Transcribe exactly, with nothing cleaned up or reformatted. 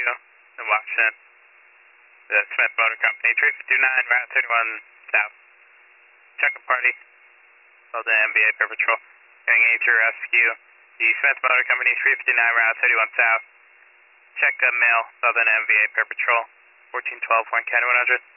you in Washington. The Smith Motor Company, three fifty-nine, Route thirty-one South. Check a party. Called the M B A Air Patrol. Getting A to rescue. The Smith Motor Company, three fifty-nine, Route thirty-one South. Check a male, Southern M B A Air Patrol. fourteen twelve, Warren County one hundred.